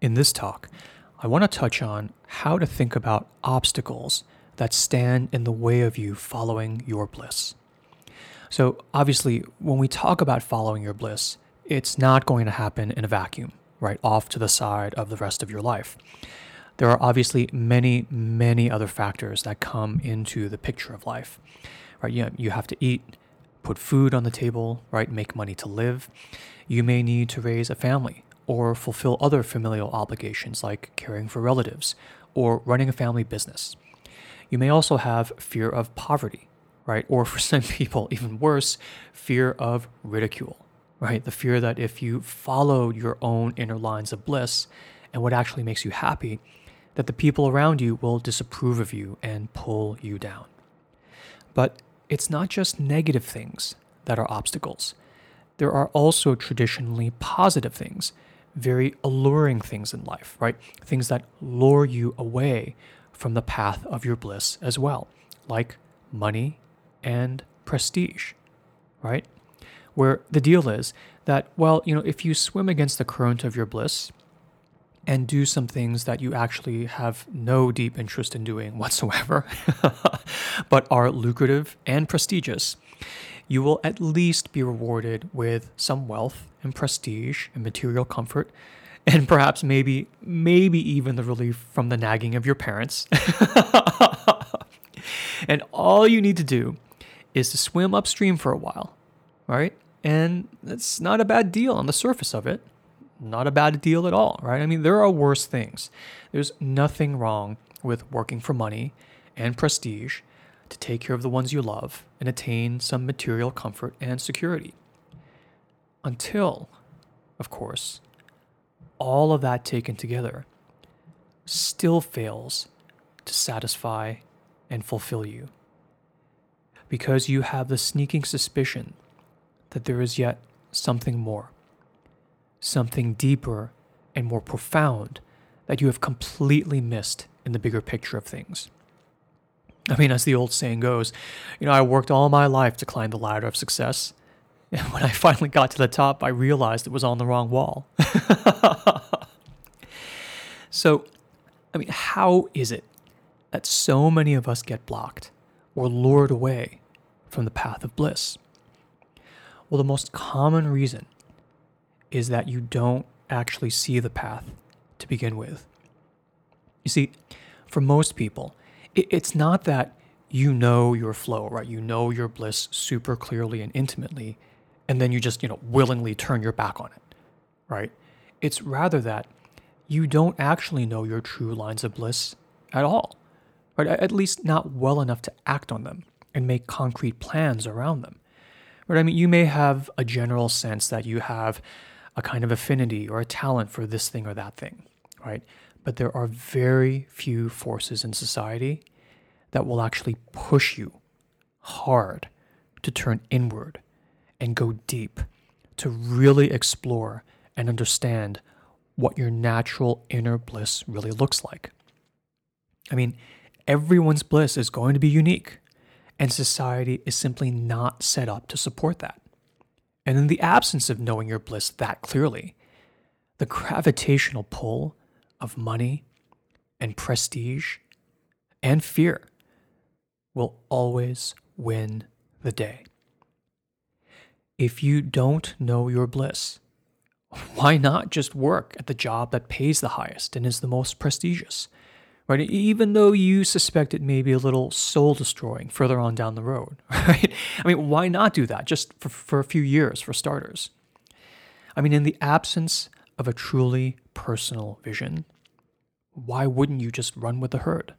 In this talk, I want to touch on how to think about obstacles that stand in the way of you following your bliss. So, obviously, when we talk about following your bliss, it's not going to happen in a vacuum, right, off to the side of the rest of your life. There are obviously many other factors that come into the picture of life, right? You have to eat, put food on the table, right? Make money to live. You may need to raise a family or fulfill other familial obligations like caring for relatives or running a family business. You may also have fear of poverty, right? Or for some people, even worse, fear of ridicule, right? The fear that if you follow your own inner lines of bliss and what actually makes you happy, that the people around you will disapprove of you and pull you down. But it's not just negative things that are obstacles. There are also traditionally positive things, very alluring things in life, right? Things that lure you away from the path of your bliss as well, like money and prestige, right? Where the deal is that, well, if you swim against the current of your bliss and do some things that you actually have no deep interest in doing whatsoever, but are lucrative and prestigious, you will at least be rewarded with some wealth and prestige and material comfort, and perhaps maybe even the relief from the nagging of your parents. And all you need to do is to swim upstream for a while, right? And it's not a bad deal on the surface of it. Not a bad deal at all, right? I mean, there are worse things. There's nothing wrong with working for money and prestige to take care of the ones you love and attain some material comfort and security. Until, of course, all of that taken together still fails to satisfy and fulfill you. Because you have the sneaking suspicion that there is yet something more. Something deeper and more profound that you have completely missed in the bigger picture of things. I mean, as the old saying goes, I worked all my life to climb the ladder of success. And when I finally got to the top, I realized it was on the wrong wall. So, how is it that so many of us get blocked or lured away from the path of bliss? Well, the most common reason is that you don't actually see the path to begin with. You see, for most people, it's not that you know your flow, right? You know your bliss super clearly and intimately, and then you just, willingly turn your back on it, right? It's rather that you don't actually know your true lines of bliss at all, right? At least not well enough to act on them and make concrete plans around them, right? I mean, you may have a general sense that you have a kind of affinity or a talent for this thing or that thing, right? But there are very few forces in society that will actually push you hard to turn inward and go deep, to really explore and understand what your natural inner bliss really looks like. I mean, everyone's bliss is going to be unique, and society is simply not set up to support that. And in the absence of knowing your bliss that clearly, the gravitational pull of money and prestige and fear will always win the day. If you don't know your bliss, why not just work at the job that pays the highest and is the most prestigious, right? Even though you suspect it may be a little soul-destroying further on down the road, right? I mean, why not do that just for a few years, for starters? I mean, in the absence of a truly personal vision, why wouldn't you just run with the herd?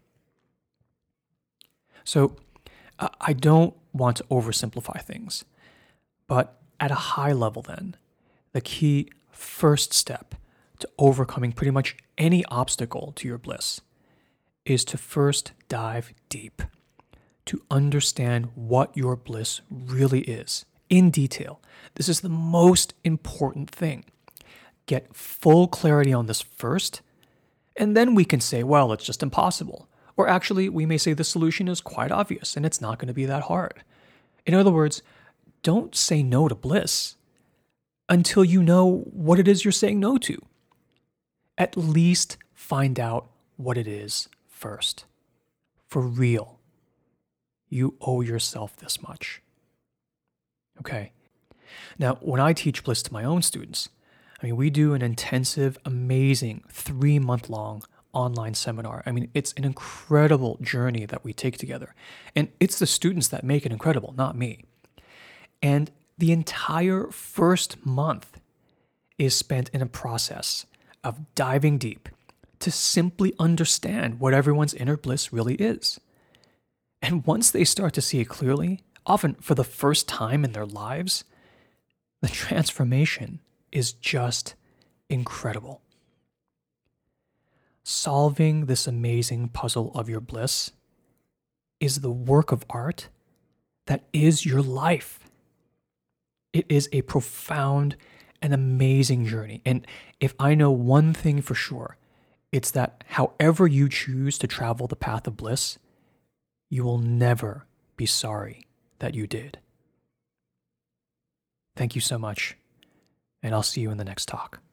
So, I don't want to oversimplify things, but at a high level then, the key first step to overcoming pretty much any obstacle to your bliss is to first dive deep, to understand what your bliss really is in detail. This is the most important thing. Get full clarity on this first, and then we can say, well, it's just impossible. Or actually, we may say the solution is quite obvious and it's not going to be that hard. In other words, don't say no to bliss until you know what it is you're saying no to. at least find out what it is first. For real. You owe yourself this much. Okay. Now, when I teach Bliss to my own students, we do an intensive, amazing 3-month-long online seminar. It's an incredible journey that we take together. And it's the students that make it incredible, not me. And the entire first month is spent in a process of diving deep to simply understand what everyone's inner bliss really is. And once they start to see it clearly, often for the first time in their lives, the transformation is just incredible. Solving this amazing puzzle of your bliss is the work of art that is your life. It is a profound and amazing journey. And if I know one thing for sure, it's that however you choose to travel the path of bliss, you will never be sorry that you did. Thank you so much, and I'll see you in the next talk.